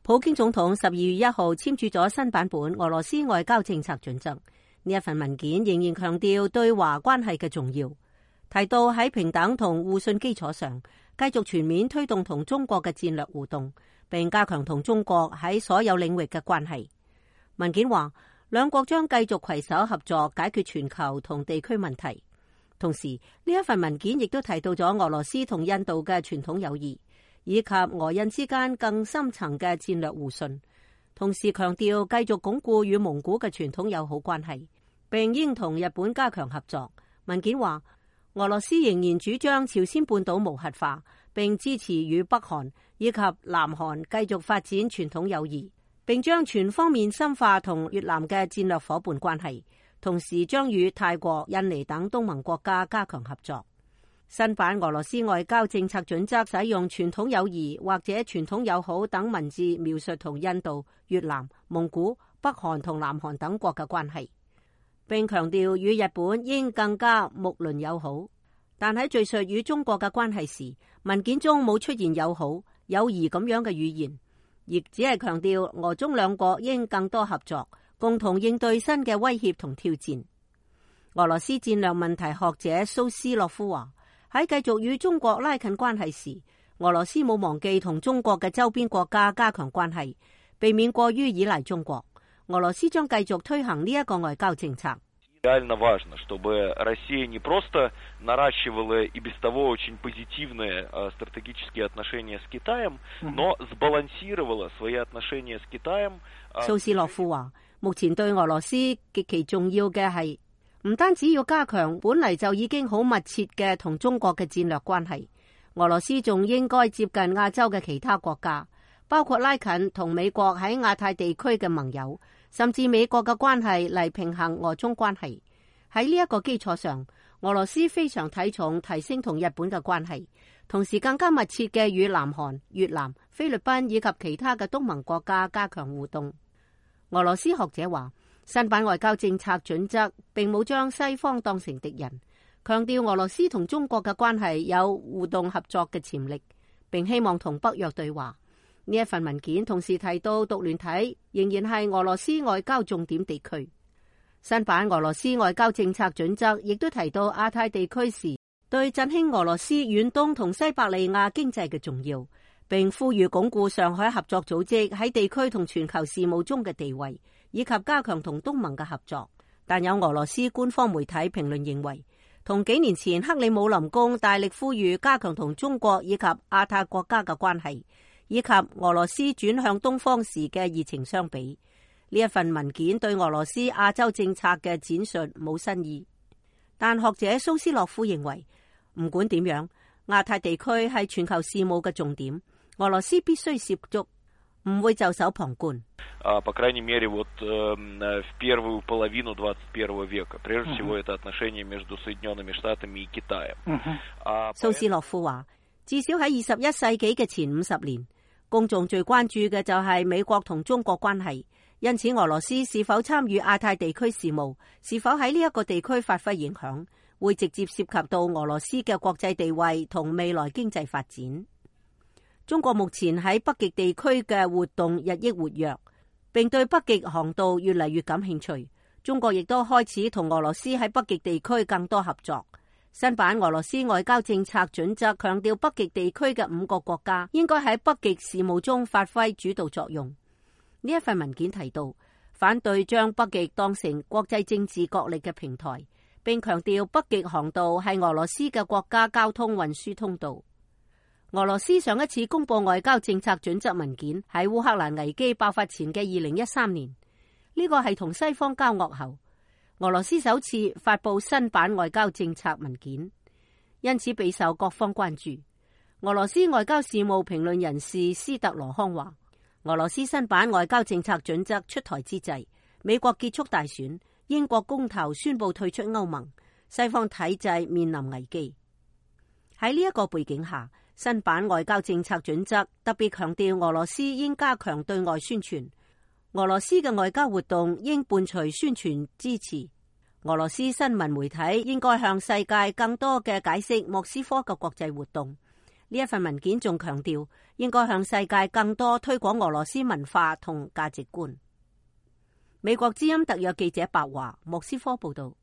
普京總統12月1號簽署咗新版本俄羅斯外交政策準則。呢一份文件仍然強調對華關係嘅重要，提到喺平等同互信基礎上，繼續全面推動同中國嘅戰略互動，並加強同中國喺所有領域嘅關係。文件話，兩國將繼續攜手合作解決全球同地區問題。同時，呢一份文件亦都提到咗俄羅斯同印度嘅傳統友誼，以及俄印之間更深層嘅戰略互信。同時強調繼續鞏固與蒙古嘅傳統友好關係，並應同日本加強合作。文件話，俄羅斯仍然主張朝鮮半島無核化，並支持與北韓以及南韓繼續發展傳統友誼，並將全方面深化同越南嘅戰略夥伴關係，同時將與泰國、印尼等東盟國家加強合作。新版俄羅斯外交政策準則使用傳統友誼或者傳統友好等文字描述同印度、越南、蒙古、北韓同南韓等國嘅關係，並強調與日本應更加睦鄰友好。但喺敘述與中國嘅關係時，文件中冇出現友好、友誼咁樣嘅語言，亦只係強調俄中兩國應更多合作，共同應對新嘅威脅同挑戰。俄羅斯戰略問題學者蘇斯洛夫話，喺繼續與中國拉近關係時，俄羅斯冇忘記同中國嘅周邊國家加強關係，避免過於依賴中國。俄羅斯將繼續推行呢一個外交政策。 Реально важно, чтобы Россия не просто наращивала и без того очень позитивные стратегические отношения с Китаем, но сбалансировала свои отношения с Китаем. 蘇斯洛夫話，目前對俄羅斯極其重要嘅係，唔單止要加強本嚟就已經好密切嘅同中國嘅戰略關係，俄羅斯仲應該接近亞洲嘅其他國家，包括拉近同美國喺亞太地區嘅盟友，甚至美國嘅關係嚟平衡俄中關係。喺呢一個基礎上，俄羅斯非常睇重提升同日本嘅關係，同時更加密切嘅與南韓、越南、菲律賓以及其他嘅東盟國家加強互動。俄羅斯學者話，新版外交政策準則並冇將西方當成敵人，強調俄羅斯同中國嘅關係有互動合作嘅潛力，並希望同北約對話。呢一份文件同時提到獨聯體仍然係俄羅斯外交重點地區。新版俄羅斯外交政策準則亦都提到亞太地區時對振興俄羅斯遠東同西伯利亞經濟嘅重要，並呼籲鞏固上海合作組織喺地區同全球事務中嘅地位，以及加強同東盟嘅合作。但有俄羅斯官方媒體評論認為，同幾年前克里姆林宮大力呼籲加強同中國以及亞太國家嘅關係，以及俄羅斯轉向東方時嘅熱情相比，呢一份文件對俄羅斯亞洲政策嘅展述冇新意。但學者蘇斯洛夫認為，唔管點樣，亞太地區係全球事務嘅重點，俄羅斯必須涉足，唔會袖手旁觀。 По крайней мере, вот в первую половину 21 века, прежде всего, это отношения между Соединенными Штатами и Китаем. 蘇斯洛夫話，至少喺21世紀嘅前50年，公眾最關注嘅就係美國同中國關係，因此俄羅斯是否參與亞太地區事務，是否喺呢一個地區發揮影響，會直接涉及到俄羅斯嘅國際地位同未來經濟發展。中國目前喺北極地區嘅活動日益活躍，並對北極航道越嚟越感興趣。中國亦都開始同俄羅斯喺北極地區更多合作。新版俄羅斯外交政策準則強調北極地區嘅5個國家應該喺北極事務中發揮主導作用。呢一份文件提到，反對將北極當成國際政治角力嘅平台，並強調北極航道係俄羅斯嘅國家交通運輸通道。俄羅斯上一次公布外交政策準則文件喺烏克蘭危機爆發前嘅2013年，呢個係同西方交惡後，俄羅斯首次發布新版外交政策文件，因此備受各方關注。俄羅斯外交事務評論人士斯特羅康話，俄羅斯新版外交政策準則出台之際，美國結束大選，英國公投宣布退出歐盟，西方體制面臨危機。喺呢一個背景下，新版外交政策準則特別強調俄羅斯應加強對外宣傳，俄羅斯嘅外交活動應伴隨宣傳支持。俄羅斯新聞媒體應該向世界更多嘅解釋莫斯科嘅國際活動， 呢一份文件仲強調，應該向世界更多推廣俄羅斯文化同價值觀。美國之音特約記者白華，莫斯科報道。